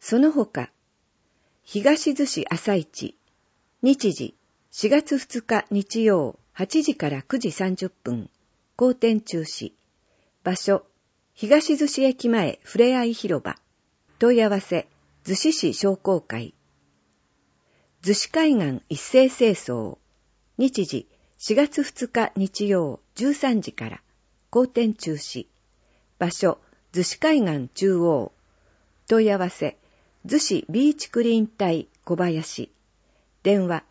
その他、東逗子朝市、日時4月2日日曜8時から9時30分、後天中止。場所、東逗子駅前ふれあい広場。問い合わせ、逗子市商工会。逗子海岸一斉清掃。日時4月2日日曜13時から、後天中止。場所、逗子海岸中央。問い合わせ、逗子ビーチクリーン隊小林。電話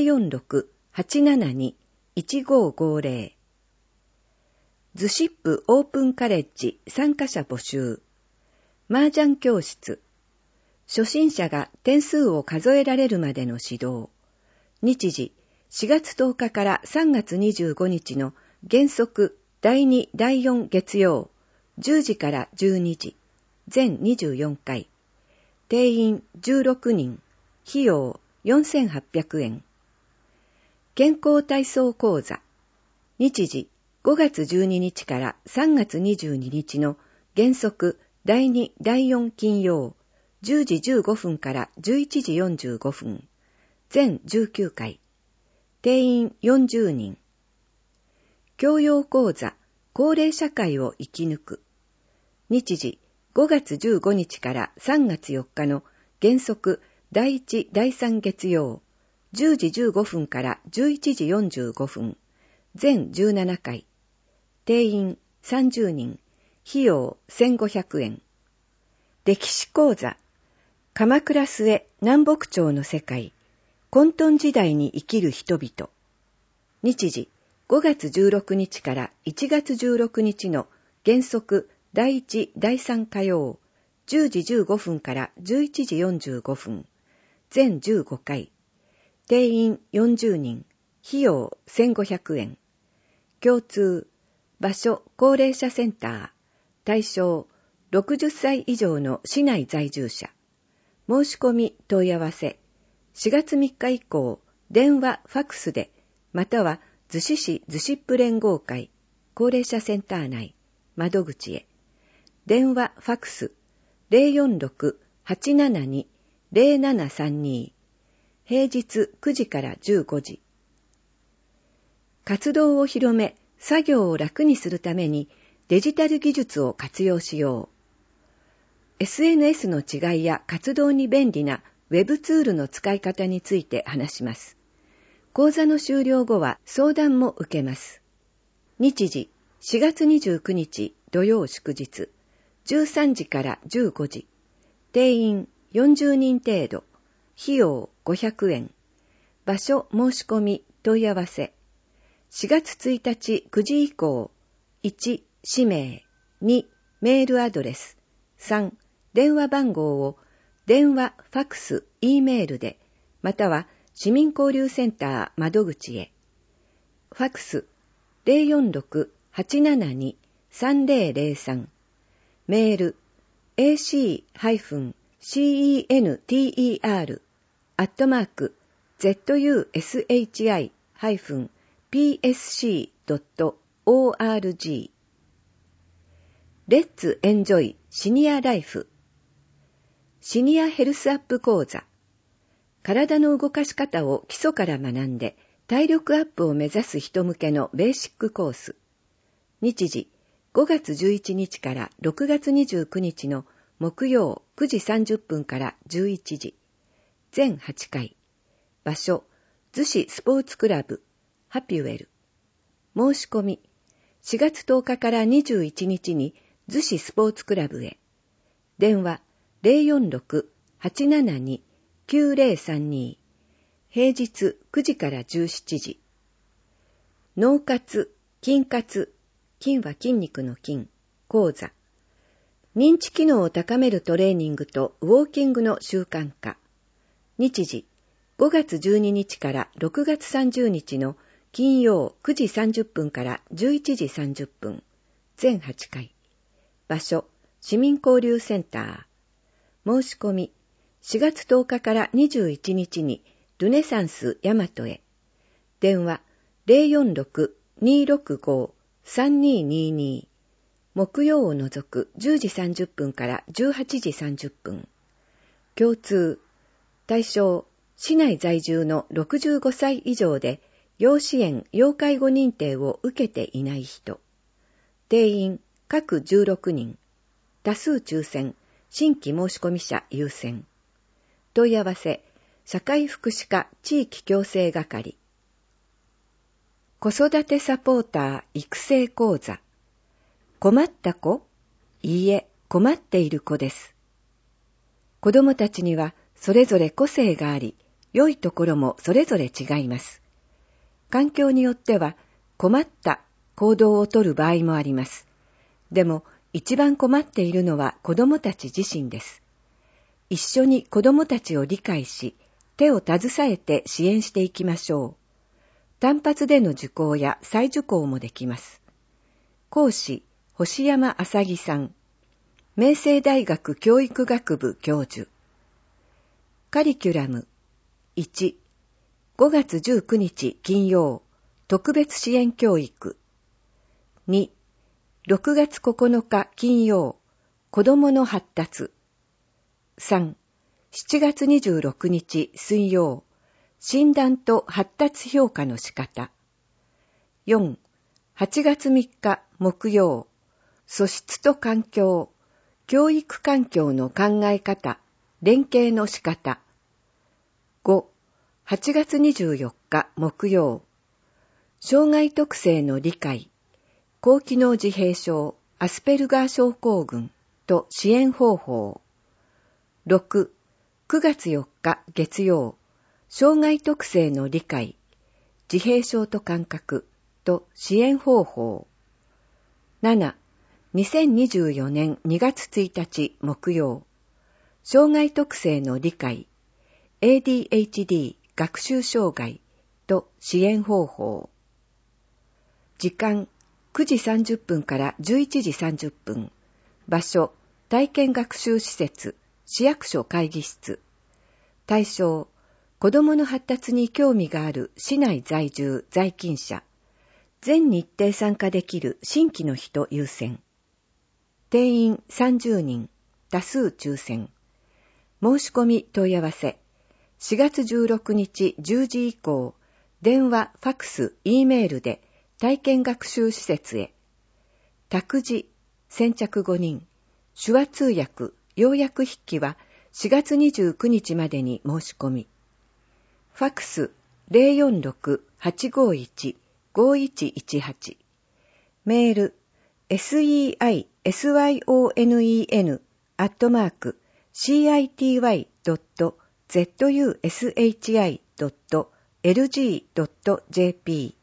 046-872-1550。逗子ップオープンカレッジ参加者募集。麻雀教室。初心者が点数を数えられるまでの指導。日時4月10日から3月25日の原則第2、第4月曜10時から12時。全24回。定員16人。費用4800円。健康体操講座。日時5月12日から3月22日の原則第2、第4金曜10時15分から11時45分。全19回。定員40人。教養講座、高齢社会を生き抜く。日時5月15日から3月4日の原則第1、第3月曜10時15分から11時45分。全17回。定員30人。費用1500円。歴史講座。鎌倉末南北朝の世界。混沌時代に生きる人々。日時5月16日から1月16日の原則第1、第3火曜10時15分から11時45分。全15回。定員40人。費用1500円。共通。場所高齢者センター。対象60歳以上の市内在住者。申し込み問い合わせ。4月3日以降、電話、ファクスで、または逗子市逗子ップ連合会、高齢者センター内、窓口へ。電話、ファクス、046-872-0732。平日9時から15時。活動を広め、作業を楽にするためにデジタル技術を活用しよう。SNS の違いや活動に便利なウェブツールの使い方について話します。講座の終了後は相談も受けます。日時4月29日土曜祝日13時から15時。定員40人程度。費用500円。場所申し込み問い合わせ。4月1日9時以降。1、氏名。2、メールアドレス。3、電話番号を電話、ファクス、Eメールで、または市民交流センター窓口へ。ファクス 046-872-3003。メール ac-center-zushi-psc.org。 レッツエンジョイシニアライフ。シニアヘルスアップ講座。体の動かし方を基礎から学んで体力アップを目指す人向けのベーシックコース。日時5月11日から6月29日の木曜9時30分から11時。全8回。場所逗子スポーツクラブハピウェル。申し込み4月10日から21日に逗子スポーツクラブへ。電話046-872-9032。平日9時から17時。脳活、筋活、筋は筋肉の筋、講座。認知機能を高めるトレーニングとウォーキングの習慣化。日時5月12日から6月30日の金曜9時30分から11時30分。全8回。場所、市民交流センター。申し込み、4月10日から21日にルネサンス大和へ。電話、046-265-3222。木曜を除く10時30分から18時30分。 共通。対象、市内在住の65歳以上で、要支援・要介護認定を受けていない人。定員、各16人。多数抽選、新規申込者優先。問い合わせ、社会福祉課地域共生係。子育てサポーター育成講座。困った子？いいえ、困っている子です。子供たちにはそれぞれ個性があり、良いところもそれぞれ違います。環境によっては困った行動をとる場合もあります。でも一番困っているのは子供たち自身です。一緒に子供たちを理解し、手を携えて支援していきましょう。単発での受講や再受講もできます。講師、星山あさぎさん。明星大学教育学部教授。カリキュラム。1、5月19日金曜、特別支援教育。2、6月9日金曜、子どもの発達。3、7月26日水曜、診断と発達評価の仕方。4、8月3日木曜、素質と環境、教育環境の考え方、連携の仕方。5、8月24日木曜、障害特性の理解、高機能自閉症、アスペルガー症候群と支援方法。6、9月4日月曜、障害特性の理解、自閉症と感覚と支援方法。7、2024年2月1日木曜、障害特性の理解、ADHD 学習障害と支援方法。時間、9時30分から11時30分。場所、体験学習施設、市役所会議室。対象、子どもの発達に興味がある市内在住在勤者。全日程参加できる新規の人優先。定員30人、多数抽選。申し込み問い合わせ。4月16日10時以降、電話、ファクス、Eメールで体験学習施設へ。託児、先着5人。手話通訳、要約筆記は4月29日までに申し込み。ファクス 046-851-5118。メール seisyonen@city.zushi.lg.jp